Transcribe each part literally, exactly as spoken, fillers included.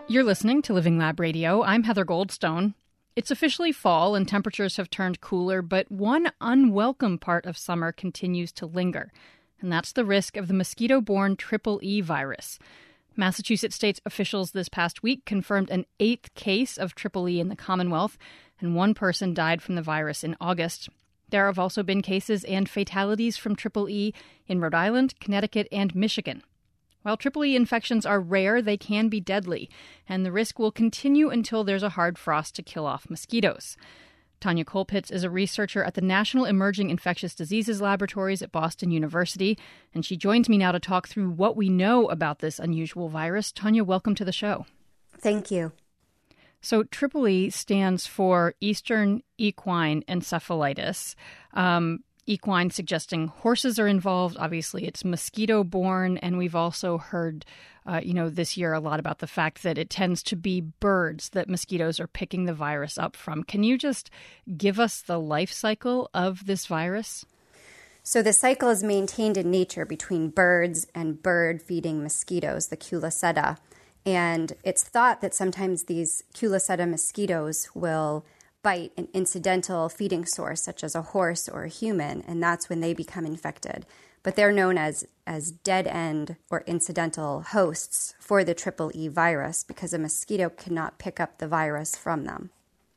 You're listening to Living Lab Radio. I'm Heather Goldstone. It's officially fall and temperatures have turned cooler, but one unwelcome part of summer continues to linger, and that's the risk of the mosquito-borne Triple E virus. Massachusetts state officials this past week confirmed an eighth case of Triple E in the Commonwealth, and one person died from the virus in August. There have also been cases and fatalities from Triple E in Rhode Island, Connecticut, and Michigan. While Triple E infections are rare, they can be deadly, and the risk will continue until there's a hard frost to kill off mosquitoes. Tanya Colpitts is a researcher at the National Emerging Infectious Diseases Laboratories at Boston University, and she joins me now to talk through what we know about this unusual virus. Tanya, welcome to the show. Thank you. So Triple E stands for Eastern Equine Encephalitis. Um, equine suggesting horses are involved. Obviously, it's mosquito-borne, and we've also heard, uh, you know, this year a lot about the fact that it tends to be birds that mosquitoes are picking the virus up from. Can you just give us the life cycle of this virus? So the cycle is maintained in nature between birds and bird-feeding mosquitoes, the Culiceta. And it's thought that sometimes these Culiceta mosquitoes will bite an incidental feeding source, such as a horse or a human, and that's when they become infected. But they're known as, as dead-end or incidental hosts for the Triple E virus because a mosquito cannot pick up the virus from them.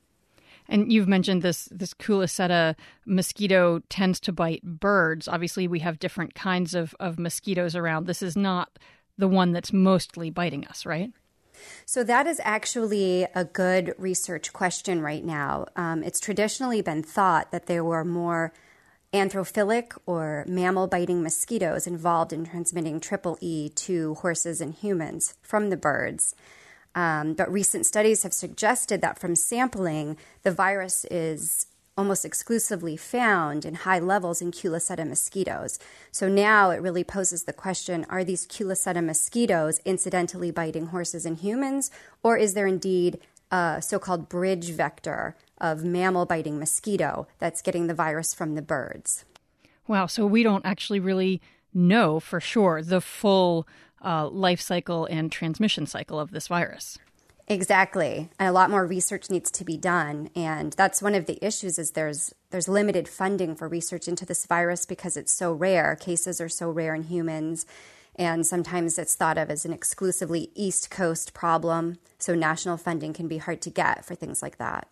And you've mentioned this, this Culiceta mosquito tends to bite birds. Obviously, we have different kinds of, of mosquitoes around. This is not the one that's mostly biting us, right? So that is actually a good research question right now. Um, it's traditionally been thought that there were more anthrophilic or mammal-biting mosquitoes involved in transmitting Triple E to horses and humans from the birds. Um, but recent studies have suggested that from sampling, the virus is almost exclusively found in high levels in Culiceta mosquitoes. So now it really poses the question, are these Culiceta mosquitoes incidentally biting horses and humans, or is there indeed a so-called bridge vector of mammal-biting mosquito that's getting the virus from the birds? Wow, so we don't actually really know for sure the full uh, life cycle and transmission cycle of this virus. Exactly. And a lot more research needs to be done. And that's one of the issues is there's there's limited funding for research into this virus because it's so rare. Cases are so rare in humans. And sometimes it's thought of as an exclusively East Coast problem. So national funding can be hard to get for things like that.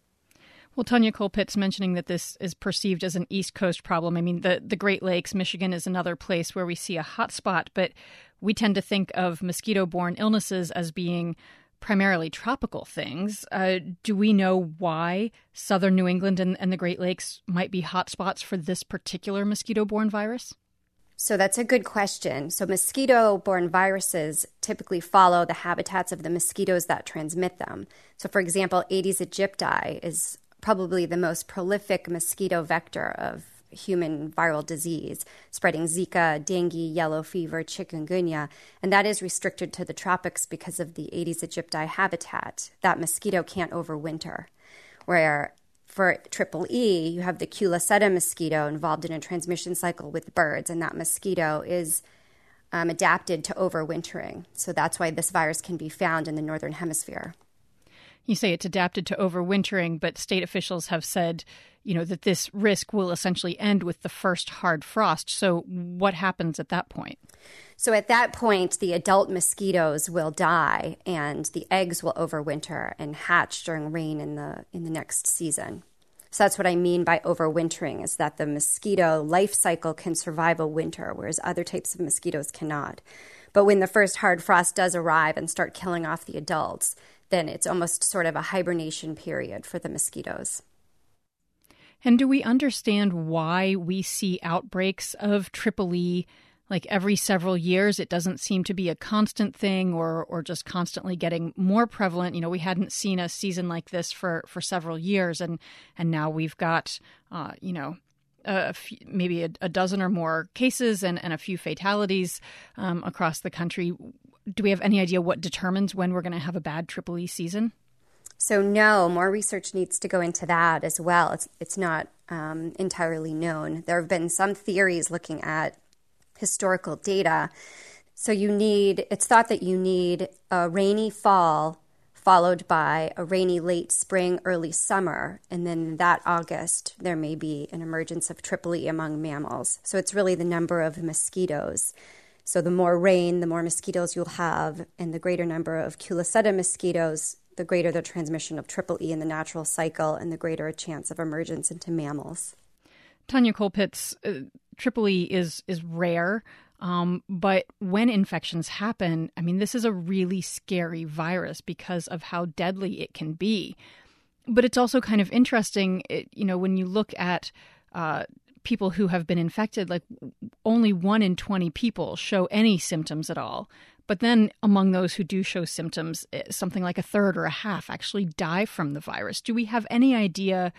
Well, Tanya Colpitts mentioning that this is perceived as an East Coast problem. I mean, the, the Great Lakes, Michigan is another place where we see a hot spot, but we tend to think of mosquito-borne illnesses as being primarily tropical things. Uh, do we know why southern New England and, and the Great Lakes might be hotspots for this particular mosquito-borne virus? So that's a good question. So mosquito-borne viruses typically follow the habitats of the mosquitoes that transmit them. So for example, Aedes aegypti is probably the most prolific mosquito vector of human viral disease, spreading Zika, dengue, yellow fever, chikungunya, and that is restricted to the tropics because of the Aedes aegypti habitat. That mosquito can't overwinter. Where for Triple E, you have the Culiceta mosquito involved in a transmission cycle with birds, and that mosquito is um, adapted to overwintering. So that's why this virus can be found in the northern hemisphere. You say it's adapted to overwintering, but state officials have said, you know, that this risk will essentially end with the first hard frost. So what happens at that point? So at that point, the adult mosquitoes will die and the eggs will overwinter and hatch during rain in the in the next season. So that's what I mean by overwintering, is that the mosquito life cycle can survive a winter, whereas other types of mosquitoes cannot. But when the first hard frost does arrive and start killing off the adults, then it's almost sort of a hibernation period for the mosquitoes. And do we understand why we see outbreaks of Triple E like every several years? It doesn't seem to be a constant thing or or just constantly getting more prevalent. You know, we hadn't seen a season like this for, for several years, and and now we've got, uh, you know, a few, maybe a, a dozen or more cases and, and a few fatalities um, across the country. Do we have any idea what determines when we're going to have a bad Triple E season? So no, more research needs to go into that as well. It's it's not um, entirely known. There have been some theories looking at historical data So you need, it's thought that you need a rainy fall followed by a rainy late spring, early summer, and then that August there may be an emergence of Triple E among mammals. So it's really the number of mosquitoes. So the more rain, the more mosquitoes you'll have, and the greater number of Culiceta mosquitoes, the greater the transmission of Triple E in the natural cycle, and the greater a chance of emergence into mammals. Tanya Colpitts, uh, Triple E is is rare. Um, but when infections happen, I mean, this is a really scary virus because of how deadly it can be. But it's also kind of interesting, it, you know, when you look at uh, people who have been infected, like only one in twenty people show any symptoms at all. But then among those who do show symptoms, something like a third or a half actually die from the virus. Do we have any idea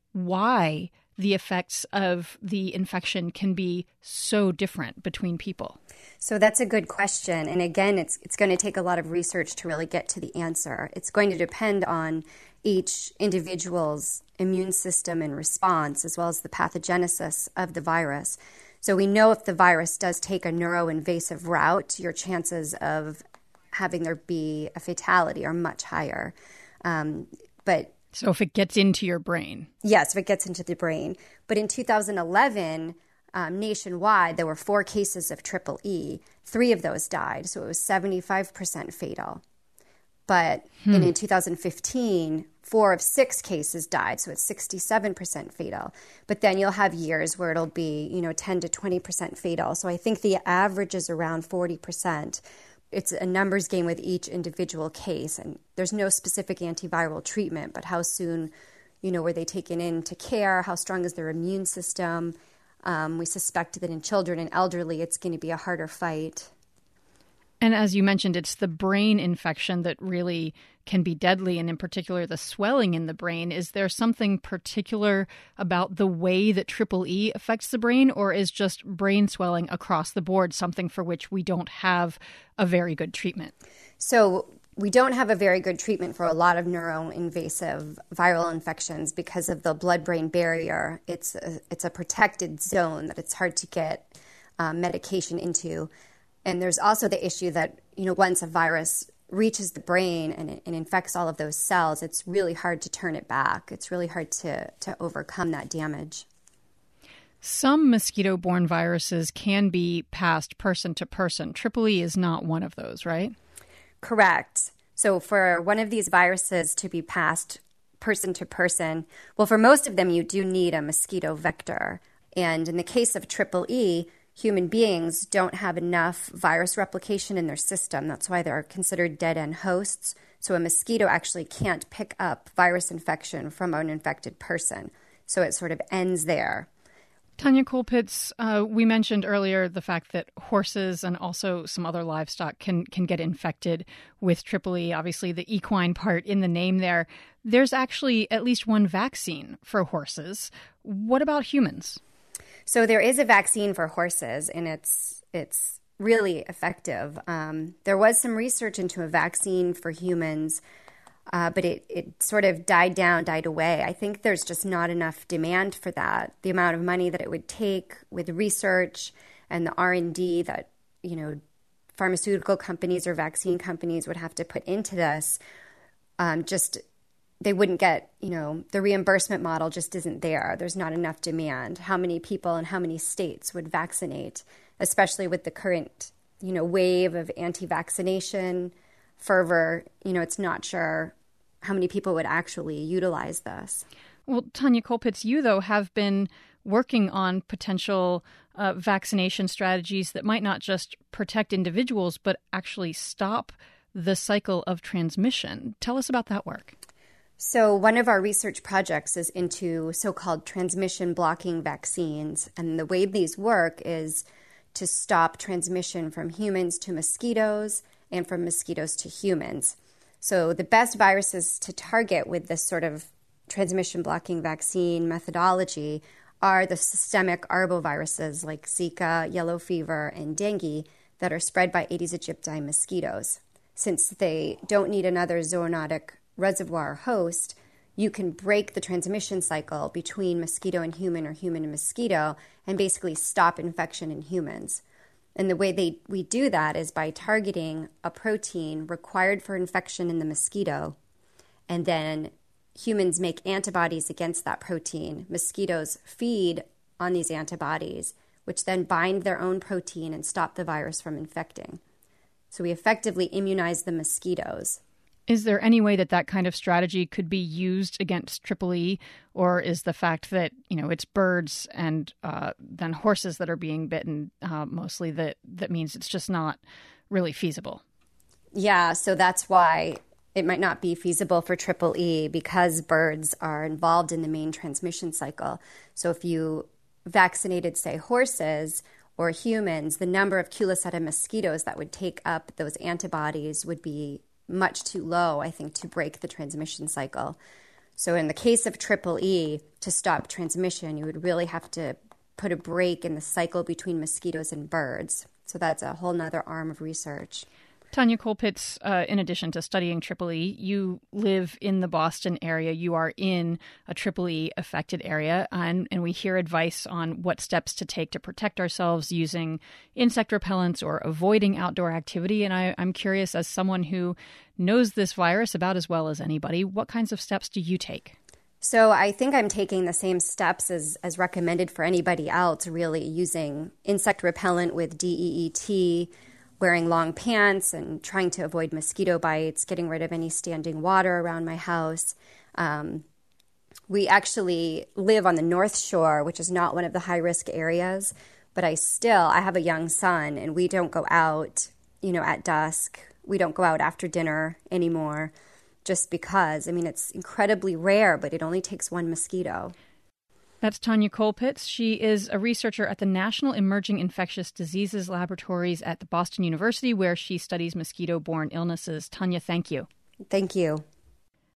why the effects of the infection can be so different between people? So that's a good question. And again, it's it's going to take a lot of research to really get to the answer. It's going to depend on each individual's immune system and response, as well as the pathogenesis of the virus. So we know if the virus does take a neuroinvasive route, your chances of having there be a fatality are much higher. Um, but So if it gets into your brain. Yes, if it gets into the brain. But in two thousand eleven, um, nationwide, there were four cases of Triple E. Three of those died, so it was seventy-five percent fatal. But hmm. and in two thousand fifteen, four of six cases died, so it's sixty-seven percent fatal. But then you'll have years where it'll be, you know, ten to twenty percent fatal. So I think the average is around forty percent. It's a numbers game with each individual case, and there's no specific antiviral treatment, but how soon, you know, were they taken into care? How strong is their immune system? Um, we suspect that in children and elderly, it's going to be a harder fight. And as you mentioned, it's the brain infection that really can be deadly, and in particular, the swelling in the brain. Is there something particular about the way that Triple E affects the brain, or is just brain swelling across the board something for which we don't have a very good treatment? So we don't have a very good treatment for a lot of neuroinvasive viral infections because of the blood-brain barrier. It's a, it's a protected zone that it's hard to get um, medication into. And there's also the issue that, you know, once a virus reaches the brain and it and infects all of those cells, it's really hard to turn it back. It's really hard to, to overcome that damage. Some mosquito-borne viruses can be passed person to person. Triple E is not one of those, right? Correct. So for one of these viruses to be passed person to person, well, for most of them, you do need a mosquito vector. And in the case of Triple E, human beings don't have enough virus replication in their system. That's why they're considered dead-end hosts. So a mosquito actually can't pick up virus infection from an infected person. So it sort of ends there. Tanya Colpitts, uh, we mentioned earlier the fact that horses and also some other livestock can, can get infected with Triple E. Obviously, the equine part in the name there. There's actually at least one vaccine for horses. What about humans? So there is a vaccine for horses, and it's it's really effective. Um, there was some research into a vaccine for humans, uh, but it, it sort of died down, died away. I think there's just not enough demand for that. The amount of money that it would take with research and the R and D that, you know, pharmaceutical companies or vaccine companies would have to put into this, um, just they wouldn't get, you know, the reimbursement model just isn't there. There's not enough demand. How many people and how many states would vaccinate, especially with the current, you know, wave of anti-vaccination fervor? You know, it's not sure how many people would actually utilize this. Well, Tanya Colpitts, you, though, have been working on potential uh, vaccination strategies that might not just protect individuals, but actually stop the cycle of transmission. Tell us about that work. So one of our research projects is into so-called transmission blocking vaccines. And the way these work is to stop transmission from humans to mosquitoes and from mosquitoes to humans. So the best viruses to target with this sort of transmission blocking vaccine methodology are the systemic arboviruses like Zika, yellow fever, and dengue that are spread by Aedes aegypti mosquitoes. Since they don't need another zoonotic reservoir host, you can break the transmission cycle between mosquito and human or human and mosquito and basically stop infection in humans. And the way they we do that is by targeting a protein required for infection in the mosquito, and then humans make antibodies against that protein. Mosquitoes feed on these antibodies, which then bind their own protein and stop the virus from infecting. So we effectively immunize the mosquitoes. Is there any way that that kind of strategy could be used against Triple E, or is the fact that, you know, it's birds and uh, then horses that are being bitten uh, mostly that that means it's just not really feasible? Yeah, so that's why it might not be feasible for Triple E, because birds are involved in the main transmission cycle. So if you vaccinated, say, horses or humans, the number of Culiseta mosquitoes that would take up those antibodies would be much too low, I think, to break the transmission cycle. So in the case of Triple E, to stop transmission, you would really have to put a break in the cycle between mosquitoes and birds. So that's a whole nother arm of research. Tanya Colpitts, uh, in addition to studying Triple E, you live in the Boston area. You are in a Triple E affected area, and, and we hear advice on what steps to take to protect ourselves using insect repellents or avoiding outdoor activity. And I, I'm curious, as someone who knows this virus about as well as anybody, what kinds of steps do you take? So I think I'm taking the same steps as, as recommended for anybody else, really, using insect repellent with D E E T, wearing long pants and trying to avoid mosquito bites, getting rid of any standing water around my house. Um, we actually live on the North Shore, which is not one of the high-risk areas, but I still, I have a young son, and we don't go out, you know, at dusk. We don't go out after dinner anymore just because, I mean, it's incredibly rare, but it only takes one mosquito. That's Tanya Colpitts. She is a researcher at the National Emerging Infectious Diseases Laboratories at the Boston University, where she studies mosquito-borne illnesses. Tanya, thank you. Thank you.